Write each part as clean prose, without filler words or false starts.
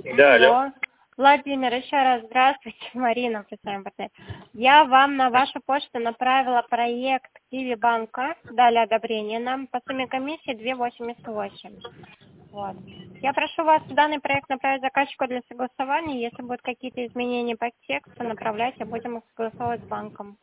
Да, алло. Алло. Владимир, еще раз здравствуйте. Марина, представим партнер. Я вам на вашу почту направила проект Киви банка, дали одобрение нам по сумме комиссии 2,88. Вот. Я прошу вас данный проект направить заказчику для согласования. Если будут какие-то изменения по тексту, направляйте, будем их согласовывать с банком.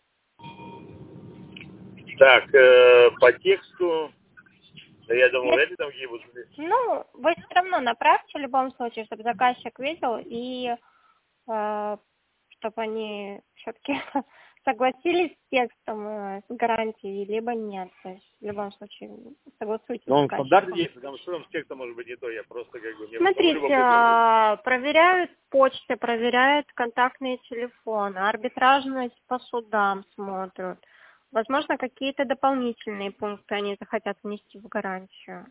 Так, по тексту, да я думал, эти там какие будут. Ну, вы все равно направьте в любом случае, чтобы заказчик видел и чтобы они все-таки согласились с текстом, с гарантией, либо нет. То есть в любом случае согласуйтесь с Ну, он заказчиком. стандарт есть, потому что там с текстом может быть не то, я просто как бы... Смотрите, проверяют почты, проверяют контактные телефоны, арбитражность по судам смотрят. Возможно, какие-то дополнительные пункты они захотят внести в гарантию.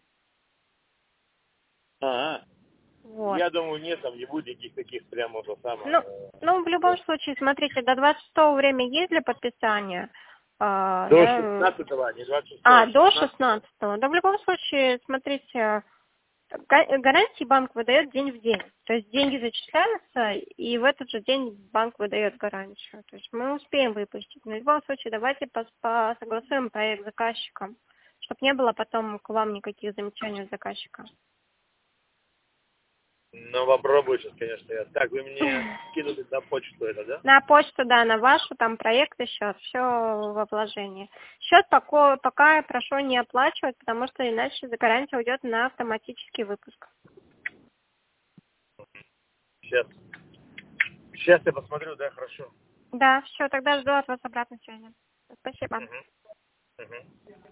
Вот. Я думаю, нет, там не будет никаких таких прямо то самое. Ну, в любом случае, смотрите, до 26-го время есть для подписания? До 16-го, не 26-го. До 16-го. Да, в любом случае, смотрите, гарантии банк выдает день в день. То есть деньги зачисляются, и в этот же день банк выдает гарантию. То есть мы успеем выпустить. Но в любом случае, давайте согласуем проект с заказчиком, чтобы не было потом к вам никаких замечаний от заказчика. Ну, попробую сейчас, конечно, я. Так, вы мне скинули на почту это, да? На почту, да, на вашу, там проект и счет, все во вложении. Счет пока я прошу не оплачивать, потому что иначе за гарантия уйдет на автоматический выпуск. Сейчас я посмотрю, да, хорошо. Да, все, тогда жду от вас обратной связи. Спасибо.